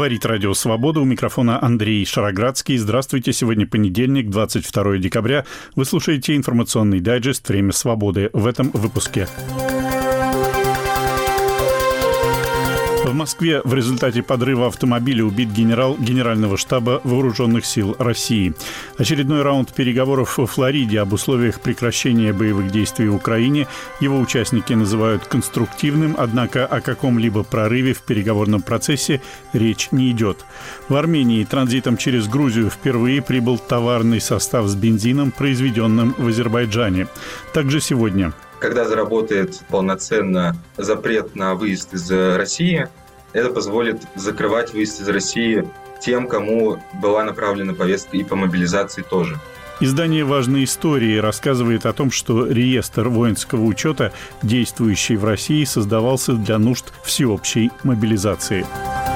Говорит Радио Свобода. У микрофона Андрей Шароградский. Здравствуйте. Сегодня понедельник, 22 декабря. Вы слушаете информационный дайджест «Время свободы». В этом выпуске. В Москве в результате подрыва автомобиля убит генерал Генерального штаба Вооруженных сил России. Очередной раунд переговоров во Флориде об условиях прекращения боевых действий в Украине его участники называют конструктивным, однако о каком-либо прорыве в переговорном процессе речь не идет. В Армении транзитом через Грузию впервые прибыл товарный состав с бензином, произведенным в Азербайджане. Также сегодня. Когда заработает полноценно запрет на выезд из России, это позволит закрывать выезд из России тем, кому была направлена повестка, и по мобилизации тоже. Издание «Важные истории» рассказывает о том, что реестр воинского учета, действующий в России, создавался для нужд всеобщей мобилизации.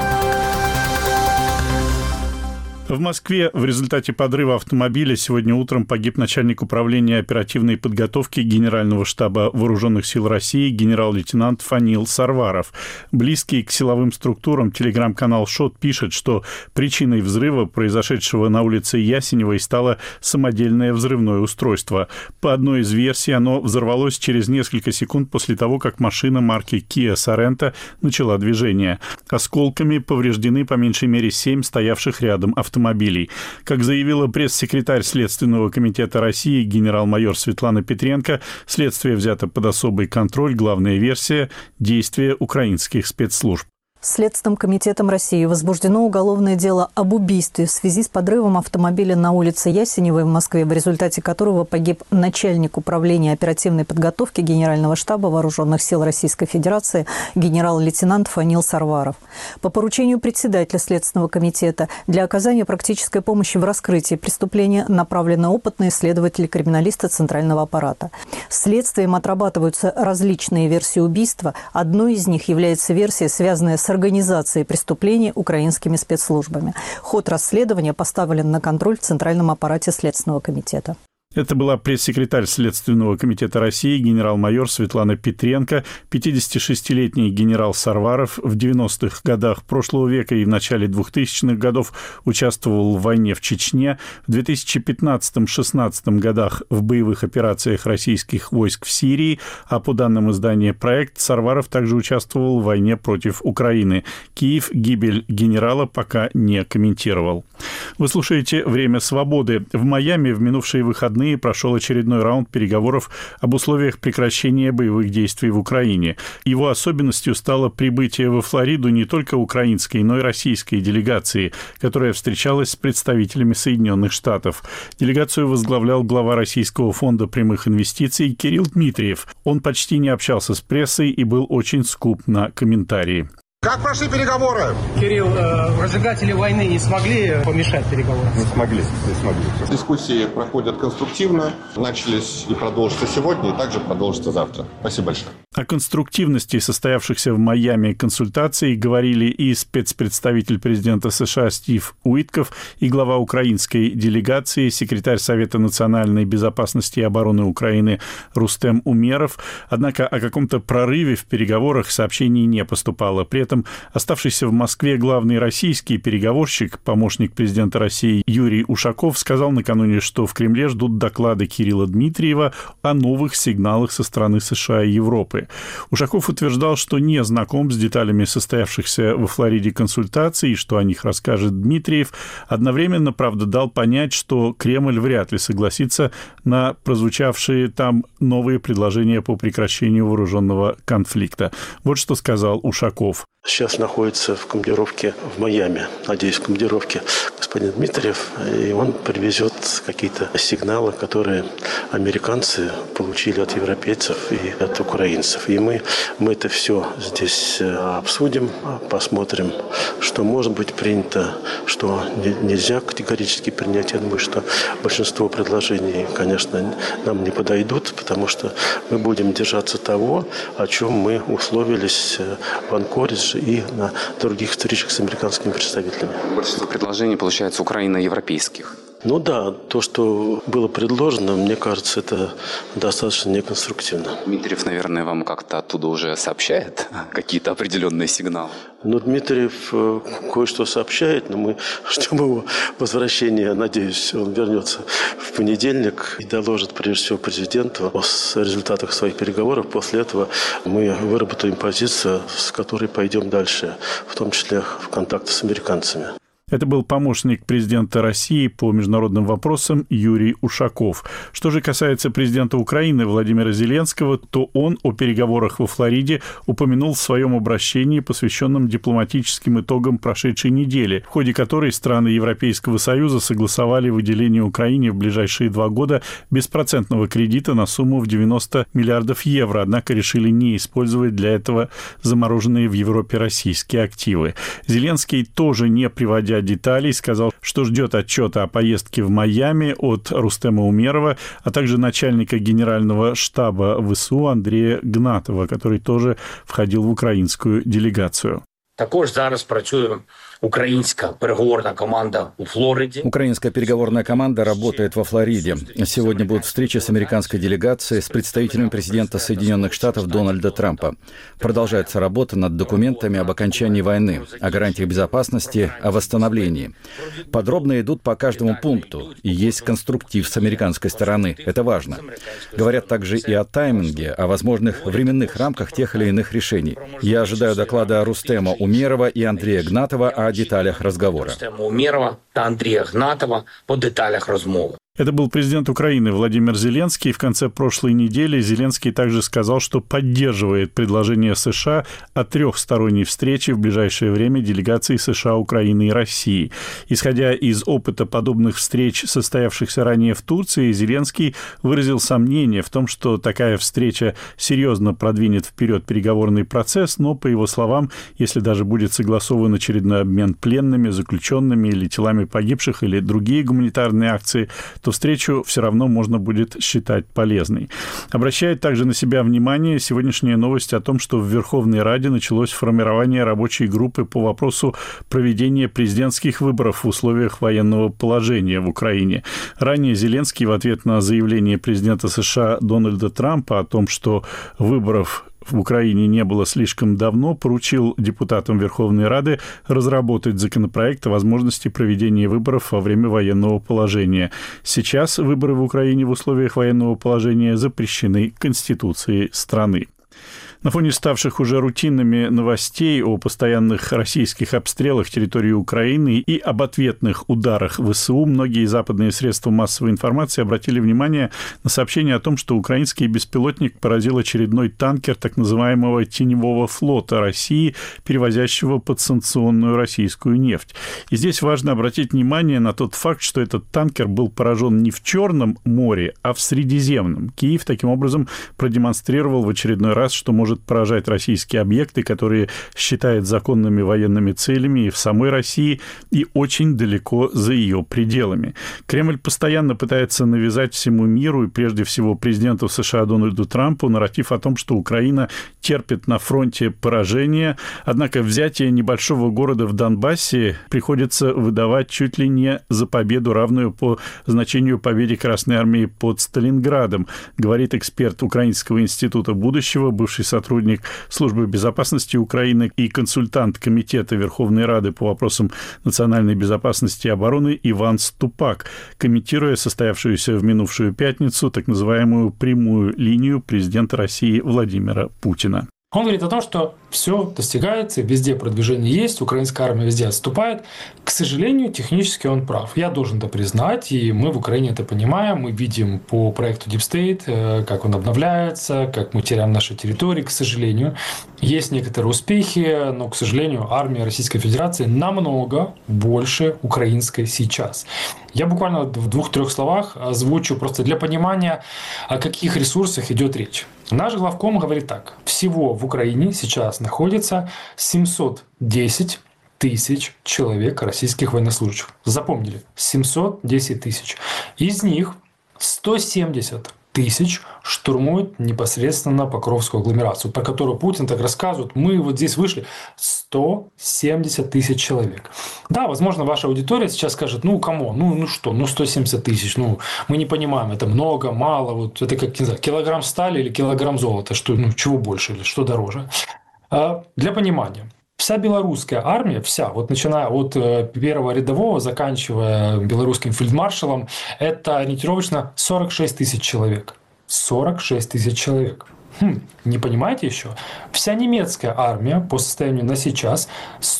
В Москве в результате подрыва автомобиля сегодня утром погиб начальник управления оперативной подготовки Генерального штаба Вооруженных сил России генерал-лейтенант Фанил Сарваров. Близкий к силовым структурам телеграм-канал «Шот» пишет, что причиной взрыва, произошедшего на улице Ясеневой, стало самодельное взрывное устройство. По одной из версий, оно взорвалось через несколько секунд после того, как машина марки Kia Sorento начала движение. Осколками повреждены по меньшей мере 7 стоявших рядом автомобилей. Как заявила пресс-секретарь Следственного комитета России генерал-майор Светлана Петренко, следствие взято под особый контроль. Главная версия – действия украинских спецслужб. Следственным комитетом России возбуждено уголовное дело об убийстве в связи с подрывом автомобиля на улице Ясеневой в Москве, в результате которого погиб начальник управления оперативной подготовки Генерального штаба Вооруженных сил Российской Федерации генерал-лейтенант Фанил Сарваров. По поручению председателя Следственного комитета для оказания практической помощи в раскрытии преступления направлены опытные следователи-криминалисты Центрального аппарата. Следствием отрабатываются различные версии убийства. Одной из них является версия, связанная с организацией преступления украинскими спецслужбами. Ход расследования поставлен на контроль в Центральном аппарате Следственного комитета. Это была пресс-секретарь Следственного комитета России генерал-майор Светлана Петренко. 56-летний генерал Сарваров в 90-х годах прошлого века и в начале 2000-х годов участвовал в войне в Чечне. В 2015-16 годах в боевых операциях российских войск в Сирии, а по данным издания «Проект», Сарваров также участвовал в войне против Украины. Киев гибель генерала пока не комментировал. Вы слушаете «Время свободы». В Майами в минувшие выходные прошел очередной раунд переговоров об условиях прекращения боевых действий в Украине. Его особенностью стало прибытие во Флориду не только украинской, но и российской делегации, которая встречалась с представителями Соединенных Штатов. Делегацию возглавлял глава Российского фонда прямых инвестиций Кирилл Дмитриев. Он почти не общался с прессой и был очень скуп на комментарии. Как прошли переговоры? Кирилл, разжигатели войны не смогли помешать переговорам? Не смогли. Дискуссии проходят конструктивно. Начались и продолжатся сегодня, и также продолжатся завтра. Спасибо большое. О конструктивности состоявшихся в Майами консультаций говорили и спецпредставитель президента США Стив Уитков, и глава украинской делегации, секретарь Совета национальной безопасности и обороны Украины Рустем Умеров. Однако о каком-то прорыве в переговорах сообщений не поступало. При этом оставшийся в Москве главный российский переговорщик, помощник президента России Юрий Ушаков, сказал накануне, что в Кремле ждут доклады Кирилла Дмитриева о новых сигналах со стороны США и Европы. Ушаков утверждал, что не знаком с деталями состоявшихся во Флориде консультаций и что о них расскажет Дмитриев. Одновременно, правда, дал понять, что Кремль вряд ли согласится на прозвучавшие там новые предложения по прекращению вооруженного конфликта. Вот что сказал Ушаков. Сейчас находится в командировке в Майами, надеюсь, в командировке господин Дмитриев, и он привезет какие-то сигналы, которые американцы получили от европейцев и от украинцев. И мы это все здесь обсудим, посмотрим, что может быть принято, что нельзя категорически принять. Я думаю, что большинство предложений, конечно, нам не подойдут, потому что мы будем держаться того, о чем мы условились в Анкоридже и на других встречах с американскими представителями. Большинство предложений, получается, украино-европейских. Ну да, то, что было предложено, мне кажется, это достаточно неконструктивно. Дмитриев, наверное, вам как-то оттуда уже сообщает какие-то определенные сигналы? Ну, Дмитриев кое-что сообщает, но мы ждем его возвращения. Надеюсь, он вернется в понедельник и доложит, прежде всего, президенту о результатах своих переговоров. После этого мы выработаем позицию, с которой пойдем дальше, в том числе в контакте с американцами. Это был помощник президента России по международным вопросам Юрий Ушаков. Что же касается президента Украины Владимира Зеленского, то он о переговорах во Флориде упомянул в своем обращении, посвященном дипломатическим итогам прошедшей недели, в ходе которой страны Европейского Союза согласовали выделение Украине в ближайшие 2 года беспроцентного кредита на сумму в 90 миллиардов евро, однако решили не использовать для этого замороженные в Европе российские активы. Зеленский, тоже не приводя деталей, сказал, что ждет отчета о поездке в Майами от Рустема Умерова, а также начальника генерального штаба ВСУ Андрея Гнатова, который тоже входил в украинскую делегацию. Також зараз працює украинская переговорная команда у Флориде. Украинская переговорная команда работает во Флориде. Сегодня будут встречи с американской делегацией, с представителем президента Соединенных Штатов Дональда Трампа. Продолжается работа над документами об окончании войны, о гарантиях безопасности, о восстановлении. Подробно идут по каждому пункту, и есть конструктив с американской стороны. Это важно. Говорят также и о тайминге, о возможных временных рамках тех или иных решений. Я ожидаю доклада Рустема Умерова и Андрея Гнатова о деталях разговора. Умерова и Андрея Гнатова по деталях разговора. Это был президент Украины Владимир Зеленский. В конце прошлой недели Зеленский также сказал, что поддерживает предложение США о трехсторонней встрече в ближайшее время делегаций США, Украины и России. Исходя из опыта подобных встреч, состоявшихся ранее в Турции, Зеленский выразил сомнение в том, что такая встреча серьезно продвинет вперед переговорный процесс, но, по его словам, если даже будет согласован очередной обмен пленными, заключенными или телами погибших или другие гуманитарные акции, то встречу все равно можно будет считать полезной. Обращает также на себя внимание сегодняшняя новость о том, что в Верховной Раде началось формирование рабочей группы по вопросу проведения президентских выборов в условиях военного положения в Украине. Ранее Зеленский в ответ на заявление президента США Дональда Трампа о том, что выборов в Украине не было слишком давно, поручил депутатам Верховной Рады разработать законопроект о возможности проведения выборов во время военного положения. Сейчас выборы в Украине в условиях военного положения запрещены Конституцией страны. На фоне ставших уже рутинными новостей о постоянных российских обстрелах территории Украины и об ответных ударах ВСУ, многие западные средства массовой информации обратили внимание на сообщение о том, что украинский беспилотник поразил очередной танкер так называемого теневого флота России, перевозящего подсанкционную российскую нефть. И здесь важно обратить внимание на тот факт, что этот танкер был поражен не в Черном море, а в Средиземном. Киев таким образом продемонстрировал в очередной раз, что может поражать российские объекты, которые считает законными военными целями и в самой России, и очень далеко за ее пределами. Кремль постоянно пытается навязать всему миру и прежде всего президенту США Дональду Трампу нарратив о том, что Украина терпит на фронте поражение, однако взятие небольшого города в Донбассе приходится выдавать чуть ли не за победу, равную по значению победе Красной Армии под Сталинградом, говорит эксперт Украинского института будущего, бывший сотрудник Службы безопасности Украины и консультант Комитета Верховной Рады по вопросам национальной безопасности и обороны Иван Ступак, комментируя состоявшуюся в минувшую пятницу так называемую прямую линию президента России Владимира Путина. Он говорит о том, что все достигается, везде продвижение есть, украинская армия везде отступает. К сожалению, технически он прав. Я должен это признать, и мы в Украине это понимаем. Мы видим по проекту Deep State, как он обновляется, как мы теряем наши территории, к сожалению. Есть некоторые успехи, но, к сожалению, армия Российской Федерации намного больше украинской сейчас. Я буквально в 2-3 словах озвучу просто для понимания, о каких ресурсах идет речь. Наш главком говорит так. Всего в Украине сейчас находится 710 тысяч человек российских военнослужащих. Запомнили? 710 тысяч. Из них 170 тысяч штурмуют непосредственно Покровскую агломерацию, про которую Путин так рассказывает. Мы вот здесь вышли 170 тысяч человек. Да, возможно, ваша аудитория сейчас скажет, камон, ну что, 170 тысяч, мы не понимаем, это много, мало, вот это как, не знаю, килограмм стали или килограмм золота, что, чего больше или что дороже. Для понимания. Вся белорусская армия, вот начиная от первого рядового, заканчивая белорусским фельдмаршалом, это ориентировочно 46 тысяч человек. 46 тысяч человек. Не понимаете еще? Вся немецкая армия по состоянию на сейчас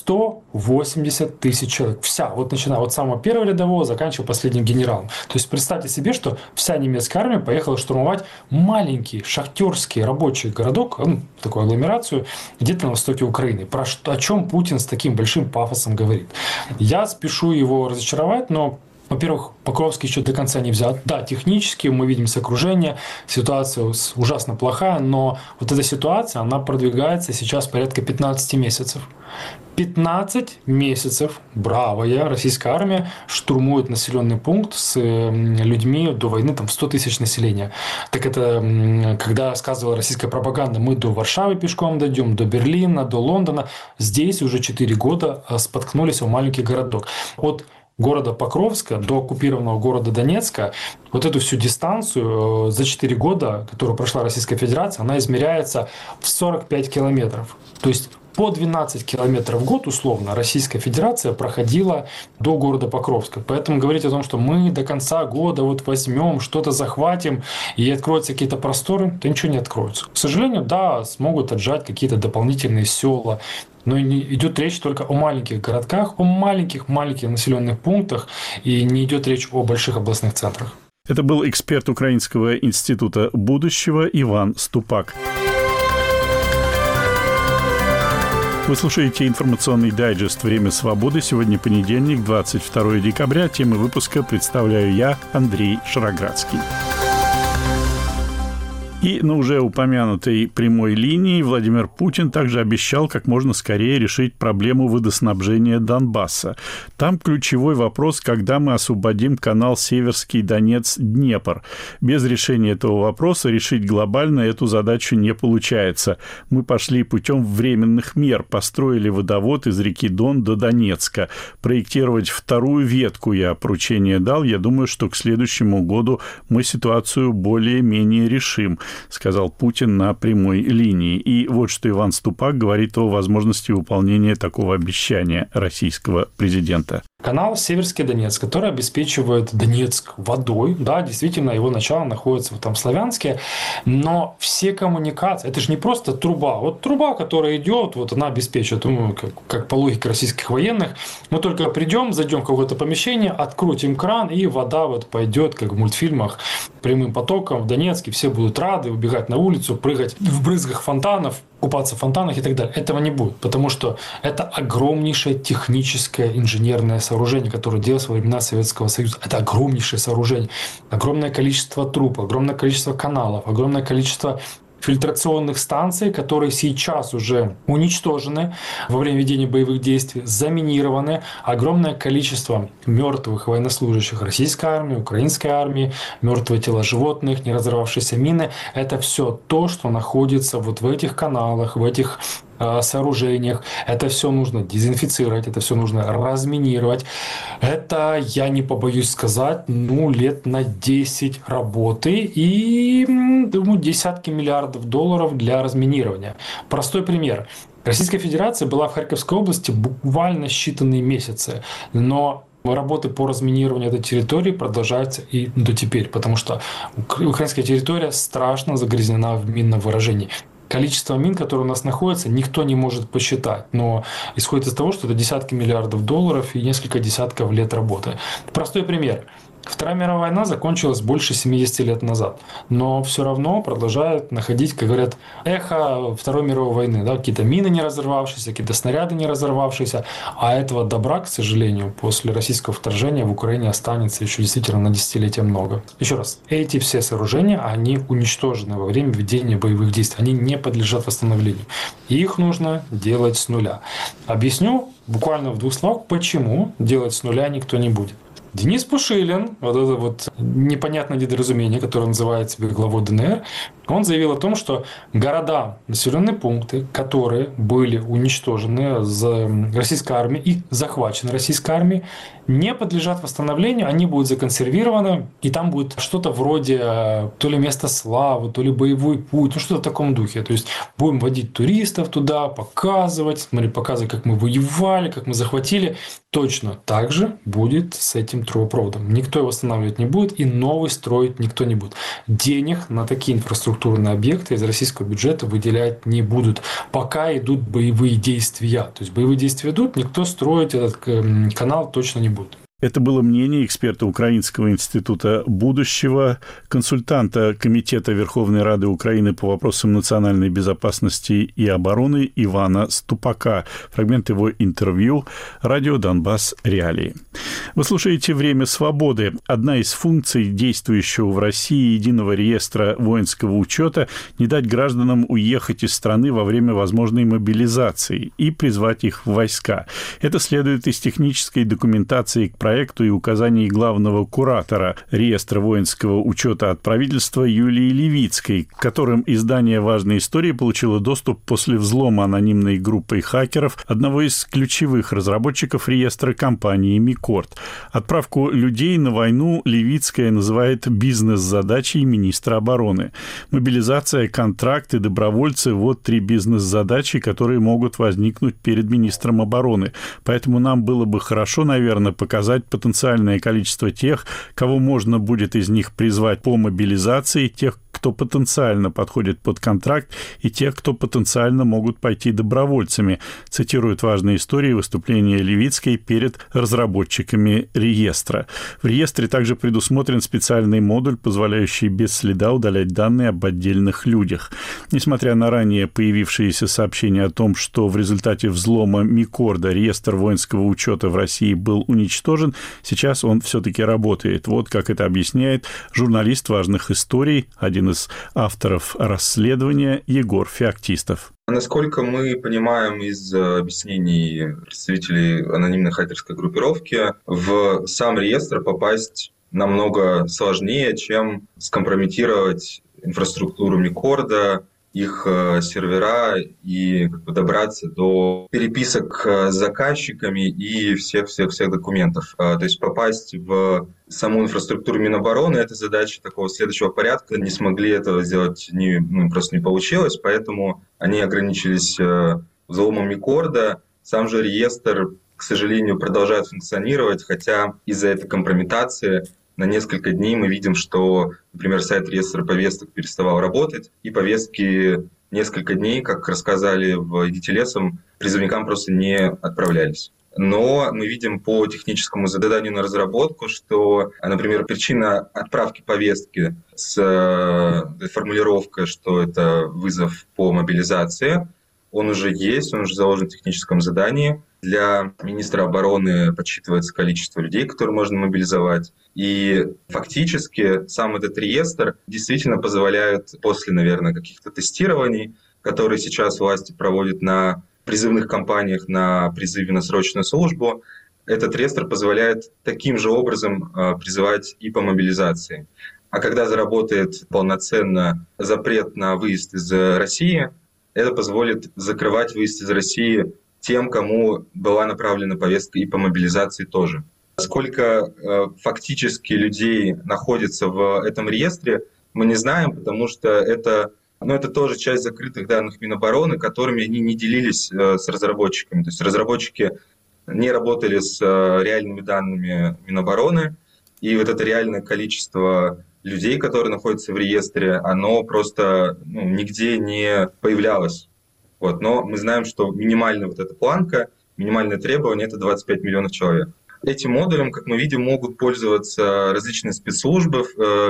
180 тысяч человек. Вся. Вот начиная от самого первого рядового, заканчивая последним генералом. То есть представьте себе, что вся немецкая армия поехала штурмовать маленький шахтерский рабочий городок, такую агломерацию, где-то на востоке Украины. О чем Путин с таким большим пафосом говорит? Я спешу его разочаровать, но во-первых, Покровский еще до конца не взят. Да, технически мы видим с окружения, ситуация ужасно плохая, но вот эта ситуация, она продвигается сейчас порядка 15 месяцев. 15 месяцев бравая российская армия штурмует населенный пункт с людьми до войны в 100 тысяч населения. Так это, когда рассказывала российская пропаганда, мы до Варшавы пешком дойдем, до Берлина, до Лондона. Здесь уже 4 года споткнулись в маленький городок. От города Покровска до оккупированного города Донецка, вот эту всю дистанцию за 4 года, которую прошла Российская Федерация, она измеряется в 45 километров. То есть по 12 километров в год, условно, Российская Федерация проходила до города Покровска. Поэтому говорить о том, что мы до конца года возьмем, что-то захватим и откроются какие-то просторы, то ничего не откроется. К сожалению, да, смогут отжать какие-то дополнительные села, но идет речь только о маленьких городках, о маленьких населенных пунктах, и не идет речь о больших областных центрах. Это был эксперт Украинского института будущего Иван Ступак. Вы слушаете информационный дайджест «Время свободы». Сегодня понедельник, 22 декабря. Темы выпуска представляю я, Андрей Шароградский. И на уже упомянутой прямой линии Владимир Путин также обещал как можно скорее решить проблему водоснабжения Донбасса. Там ключевой вопрос, когда мы освободим канал Северский Донец-Днепр. Без решения этого вопроса решить глобально эту задачу не получается. Мы пошли путем временных мер, построили водовод из реки Дон до Донецка. Проектировать вторую ветку я поручение дал. Я думаю, что к следующему году мы ситуацию более-менее решим, сказал Путин на прямой линии. И вот что Иван Ступак говорит о возможности выполнения такого обещания российского президента. Канал Северский Донец, который обеспечивает Донецк водой, да, действительно, его начало находится в Славянске, но все коммуникации, это же не просто труба. Вот труба, которая идет, вот она обеспечивает, как по логике российских военных, мы только придем, зайдем в какое-то помещение, открутим кран, и вода пойдет, как в мультфильмах, прямым потоком в Донецке, все будут рады убегать на улицу, прыгать в брызгах фонтанов, купаться в фонтанах и так далее. Этого не будет, потому что это огромнейшее техническое инженерное сооружение, которое делалось во времена Советского Союза. Это огромнейшее сооружение. Огромное количество труб, огромное количество каналов, огромное количество фильтрационных станций, которые сейчас уже уничтожены во время ведения боевых действий, заминированы. Огромное количество мертвых военнослужащих российской армии, украинской армии, мертвые тела животных, не разорвавшиеся мины. Это все то, что находится в этих каналах, в этих сооружениях. Это все нужно дезинфицировать, это все нужно разминировать. Это, я не побоюсь сказать, лет на 10 работы и, думаю, десятки миллиардов долларов для разминирования. Простой пример. Российская Федерация была в Харьковской области буквально считанные месяцы, но работы по разминированию этой территории продолжаются и до теперь, потому что украинская территория страшно загрязнена в минном выражении. Количество мин, которые у нас находятся, никто не может посчитать, но исходит из того, что это десятки миллиардов долларов и несколько десятков лет работы. Простой пример. Вторая мировая война закончилась больше 70 лет назад, но все равно продолжают находить, как говорят, эхо Второй мировой войны. Да? Какие-то мины не разорвавшиеся, какие-то снаряды не разорвавшиеся. А этого добра, к сожалению, после российского вторжения в Украине останется еще действительно на десятилетия много. Еще раз, эти все сооружения, они уничтожены во время ведения боевых действий. Они не подлежат восстановлению. И их нужно делать с нуля. Объясню буквально в 2 словах, почему делать с нуля никто не будет. Денис Пушилин, вот это вот непонятное недоразумение, которое называет себя главой ДНР, он заявил о том, что города, населенные пункты, которые были уничтожены российской армией и захвачены российской армией, не подлежат восстановлению, они будут законсервированы, и там будет что-то вроде то ли место славы, то ли боевой путь, ну что-то в таком духе. То есть будем водить туристов туда, показывать, показывать, как мы воевали, как мы захватили. Точно так же будет с этим трубопроводом. Никто его восстанавливать не будет, и новый строить никто не будет. Денег на такие инфраструктурные объекты из российского бюджета выделять не будут, пока идут боевые действия. То есть боевые действия идут, никто строить этот канал точно не будет. Это было мнение эксперта Украинского института будущего, консультанта Комитета Верховной Рады Украины по вопросам национальной безопасности и обороны Ивана Ступака. Фрагмент его интервью. Радио «Донбасс. Реалии». Вы слушаете «Время свободы». Одна из функций действующего в России единого реестра воинского учета – не дать гражданам уехать из страны во время возможной мобилизации и призвать их в войска. Это следует из технической документации к проекту и указаний главного куратора реестра воинского учета от правительства Юлии Левицкой, к которым издание «Важные истории» получило доступ после взлома анонимной группой хакеров одного из ключевых разработчиков реестра компании «Микорд». Отправку людей на войну Левицкая называет бизнес-задачей министра обороны. Мобилизация, контракты, добровольцы – вот 3 бизнес-задачи, которые могут возникнуть перед министром обороны. Поэтому нам было бы хорошо, наверное, показать потенциальное количество тех, кого можно будет из них призвать по мобилизации, тех, кто потенциально подходит под контракт, и тех, кто потенциально могут пойти добровольцами, цитируют «Важные истории» выступления Левицкой перед разработчиками реестра. В реестре также предусмотрен специальный модуль, позволяющий без следа удалять данные об отдельных людях. Несмотря на ранее появившиеся сообщения о том, что в результате взлома Микорда реестр воинского учета в России был уничтожен, сейчас он все-таки работает. Вот как это объясняет журналист «Важных историй», один из авторов расследования Егор Феоктистов. Насколько мы понимаем из объяснений представителей анонимной хакерской группировки, в сам реестр попасть намного сложнее, чем скомпрометировать инфраструктуру Микорда, их сервера и добраться до переписок с заказчиками и всех документов. То есть попасть в саму инфраструктуру Минобороны – это задача такого следующего порядка. Не смогли этого сделать, просто не получилось, поэтому они ограничились взломом Микорда. Сам же реестр, к сожалению, продолжает функционировать, хотя из-за этой компрометации на несколько дней мы видим, что, например, сайт реестра повесток переставал работать, и повестки несколько дней, как рассказали в «Идите лесом», призывникам просто не отправлялись. Но мы видим по техническому заданию на разработку, что, например, причина отправки повестки с формулировкой, что это вызов по мобилизации, он уже есть, он уже заложен в техническом задании. Для министра обороны подсчитывается количество людей, которые можно мобилизовать. И фактически сам этот реестр действительно позволяет после, наверное, каких-то тестирований, которые сейчас власти проводят на призывных кампаниях, на призыве на срочную службу, этот реестр позволяет таким же образом призывать и по мобилизации. А когда заработает полноценно запрет на выезд из России, это позволит закрывать выезд из России тем, кому была направлена повестка и по мобилизации тоже. Сколько фактически людей находится в этом реестре, мы не знаем, потому что это тоже часть закрытых данных Минобороны, которыми они не делились с разработчиками. То есть разработчики не работали с реальными данными Минобороны, и вот это реальное количество людей, которые находятся в реестре, оно просто нигде не появлялось. Но мы знаем, что минимальная вот эта планка, минимальное требование – это 25 миллионов человек. Этим модулем, как мы видим, могут пользоваться различные спецслужбы,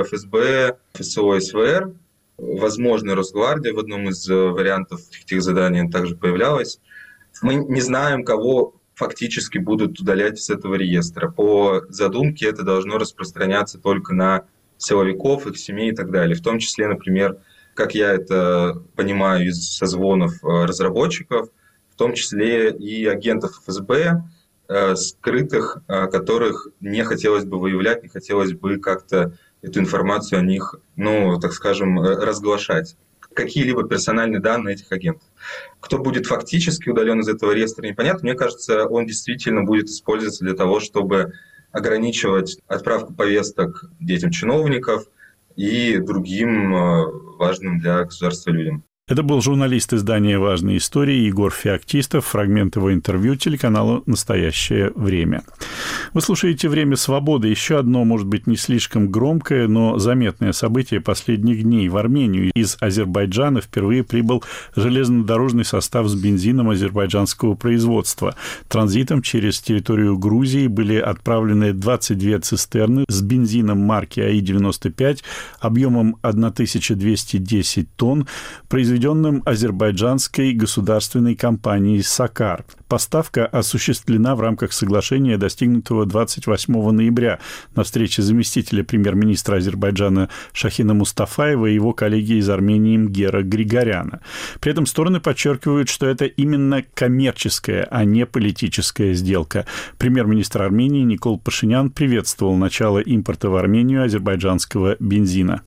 ФСБ, ФСО, СВР, возможно, Росгвардия в одном из вариантов этих заданий также появлялась. Мы не знаем, кого фактически будут удалять с этого реестра. По задумке это должно распространяться только на силовиков, их семей и так далее. В том числе, например, как я это понимаю из созвонов разработчиков, в том числе и агентов ФСБ, скрытых, которых не хотелось бы выявлять, не хотелось бы как-то эту информацию о них, так скажем, разглашать. Какие-либо персональные данные этих агентов. Кто будет фактически удален из этого реестра, непонятно. Мне кажется, он действительно будет использоваться для того, чтобы ограничивать отправку повесток детям чиновников и другим важным для государства людям. Это был журналист издания «Важные истории» Егор Феоктистов. Фрагмент его интервью телеканалу «Настоящее время». Вы слушаете «Время свободы». Еще одно, может быть, не слишком громкое, но заметное событие последних дней. В Армению из Азербайджана впервые прибыл железнодорожный состав с бензином азербайджанского производства. Транзитом через территорию Грузии были отправлены 22 цистерны с бензином марки АИ-95 объемом 1210 тонн, произведенным азербайджанской государственной компанией «Сакар». Поставка осуществлена в рамках соглашения, достигнутого 28 ноября на встрече заместителя премьер-министра Азербайджана Шахина Мустафаева и его коллеги из Армении Мгера Григоряна. При этом стороны подчеркивают, что это именно коммерческая, а не политическая сделка. Премьер-министр Армении Никол Пашинян приветствовал начало импорта в Армению азербайджанского бензина.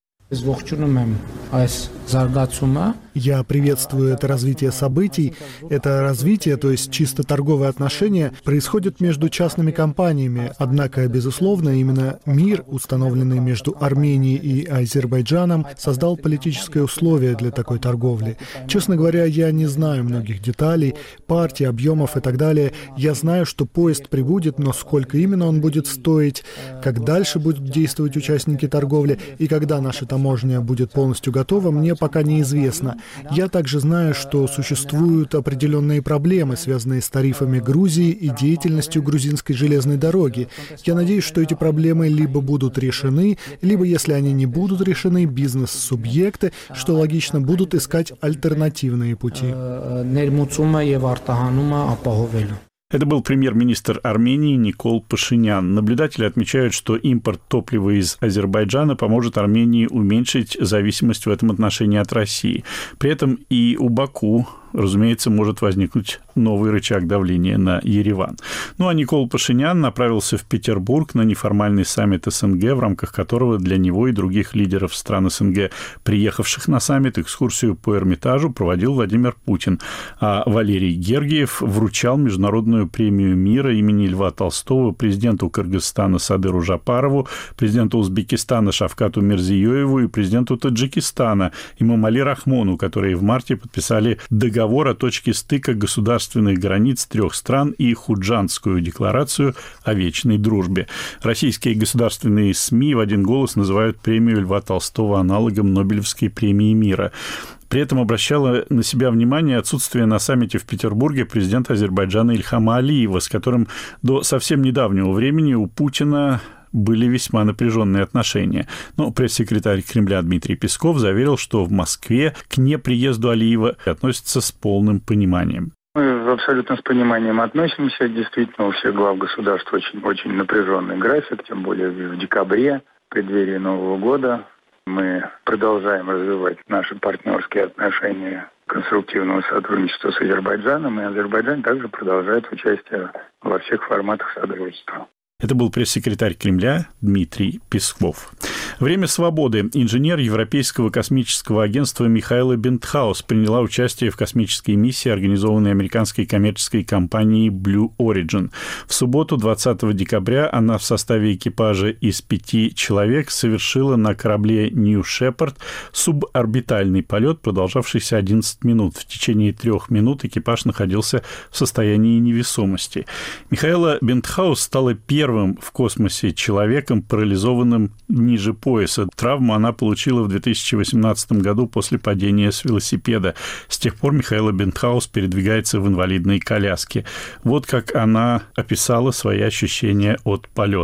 Я приветствую это развитие событий. Это развитие, то есть чисто торговые отношения, происходит между частными компаниями. Однако, безусловно, именно мир, установленный между Арменией и Азербайджаном, создал политическое условие для такой торговли. Честно говоря, я не знаю многих деталей, партий, объемов и так далее. Я знаю, что поезд прибудет, но сколько именно он будет стоить, как дальше будут действовать участники торговли и когда наша таможня будет полностью готова, мне пока неизвестно. Я также знаю, что существуют определенные проблемы, связанные с тарифами Грузии и деятельностью грузинской железной дороги. Я надеюсь, что эти проблемы либо будут решены, либо, если они не будут решены, бизнес-субъекты, что логично, будут искать альтернативные пути. Это был премьер-министр Армении Никол Пашинян. Наблюдатели отмечают, что импорт топлива из Азербайджана поможет Армении уменьшить зависимость в этом отношении от России. При этом и у Баку, разумеется, может возникнуть новый рычаг давления на Ереван. А Никол Пашинян направился в Петербург на неформальный саммит СНГ, в рамках которого для него и других лидеров стран СНГ, приехавших на саммит, экскурсию по Эрмитажу проводил Владимир Путин, а Валерий Гергиев вручал международную премию мира имени Льва Толстого президенту Кыргызстана Садыру Жапарову, президенту Узбекистана Шавкату Мирзиёеву и президенту Таджикистана Имомали Рахмону, которые в марте подписали договор о точке стыка государственных границ трех стран и Худжандскую декларацию о вечной дружбе. Российские государственные СМИ в один голос называют премию Льва Толстого аналогом Нобелевской премии мира. При этом обращало на себя внимание отсутствие на саммите в Петербурге президента Азербайджана Ильхама Алиева, с которым до совсем недавнего времени у Путина были весьма напряженные отношения. Но пресс-секретарь Кремля Дмитрий Песков заверил, что в Москве к неприезду Алиева относятся с полным пониманием. Мы абсолютно с пониманием относимся. Действительно, у всех глав государств очень напряженный график, тем более в декабре, в преддверии Нового года. Мы продолжаем развивать наши партнерские отношения, конструктивного сотрудничества с Азербайджаном, и Азербайджан также продолжает участие во всех форматах содружества. Это был пресс-секретарь Кремля Дмитрий Песков. «Время свободы». Инженер Европейского космического агентства Михаэла Бентхаус приняла участие в космической миссии, организованной американской коммерческой компанией Blue Origin. В субботу, 20 декабря, она в составе экипажа из 5 человек совершила на корабле New Shepard суборбитальный полет, продолжавшийся 11 минут. В течение 3 минут экипаж находился в состоянии невесомости. Михаэла Бентхаус стала первым в космосе человеком, парализованным ниже пояса. Травму она получила в 2018 году после падения с велосипеда. С тех пор Михаэла Бентхаус передвигается в инвалидной коляске. Вот как она описала свои ощущения от полета.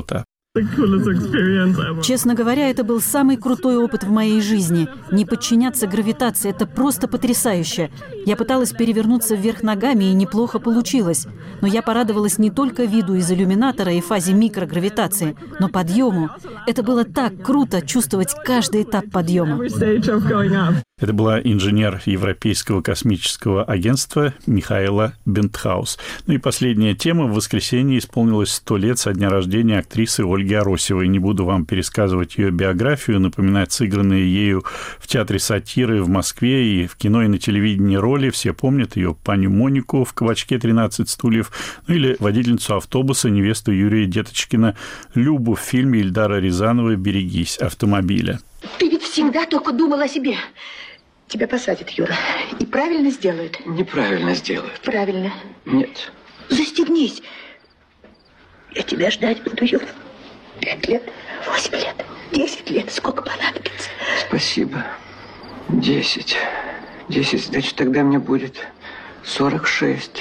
Честно говоря, это был самый крутой опыт в моей жизни. Не подчиняться гравитации – это просто потрясающе. Я пыталась перевернуться вверх ногами, и неплохо получилось. Но я порадовалась не только виду из иллюминатора и фазе микрогравитации, но подъему. Это было так круто чувствовать каждый этап подъема. Это была инженер Европейского космического агентства Михаэла Бентхаус. Ну и последняя тема. В воскресенье исполнилось 100 лет со дня рождения актрисы Ольги Аросевой. Не буду вам пересказывать ее биографию, напоминать сыгранные ею в Театре сатиры в Москве и в кино и на телевидении роли. Все помнят ее паню Монику в «Кабачке 13 стульев», ну или водительницу автобуса, невесту Юрия Деточкина Любу в фильме Эльдара Рязанова «Берегись автомобиля». Ты ведь всегда только думал о себе. Тебя посадят, Юра. И правильно сделают. Неправильно сделают. Правильно. Нет. Застегнись. Я тебя ждать буду, Юра. 5 лет, 8 лет, 10 лет. Сколько понадобится? Спасибо. 10. 10, значит, тогда мне будет 46.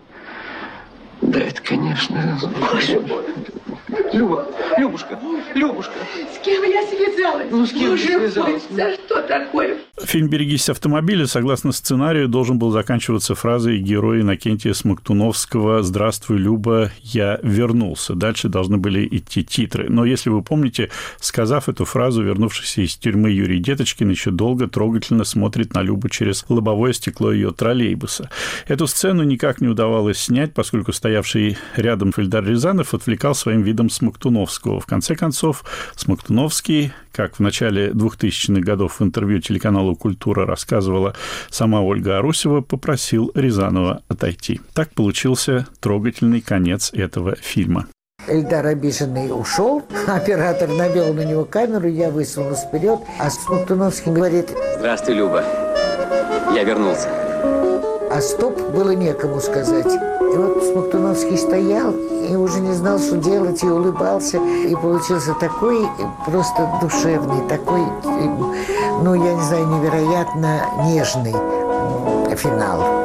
Да, это, конечно... Боже мой. Любушка. С кем я связалась? Ну, с кем ты связалась? За что такое? Фильм «Берегись автомобиля», согласно сценарию, должен был заканчиваться фразой героя Иннокентия Смоктуновского «Здравствуй, Люба, я вернулся». Дальше должны были идти титры. Но, если вы помните, сказав эту фразу, вернувшийся из тюрьмы Юрий Деточкин еще долго трогательно смотрит на Любу через лобовое стекло ее троллейбуса. Эту сцену никак не удавалось снять, поскольку стоявший рядом Эльдар Рязанов отвлекал своим видом Смоктуновского. В конце концов, Смоктуновский, как в начале 2000-х годов в интервью телеканалу «Культура» рассказывала сама Ольга Аросева, попросил Рязанова отойти. Так получился трогательный конец этого фильма. Эльдар обиженный ушел, оператор навел на него камеру, я высунулась вперед, а Смоктуновский говорит: «Здравствуй, Люба, я вернулся». А стоп было некому сказать. И вот Смоктуновский стоял и уже не знал, что делать, и улыбался. И получился такой просто душевный, такой, ну, я не знаю, невероятно нежный финал.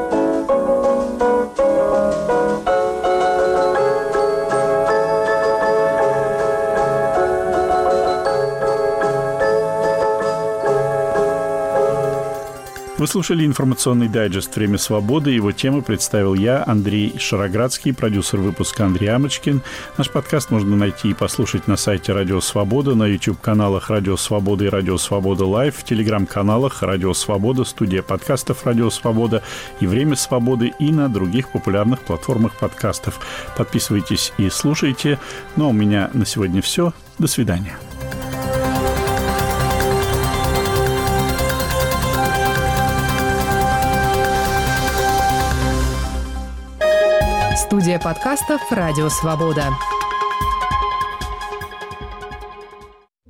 Вы слушали информационный дайджест «Время свободы». Его темы представил я, Андрей Шароградский, продюсер выпуска Андрей Амочкин. Наш подкаст можно найти и послушать на сайте «Радио Свобода», на YouTube-каналах «Радио Свобода» и «Радио Свобода Лайв», в телеграм-каналах «Радио Свобода», студия подкастов «Радио Свобода» и «Время свободы» и на других популярных платформах подкастов. Подписывайтесь и слушайте. Ну а у меня на сегодня все. До свидания. Студия подкастов «Радио Свобода».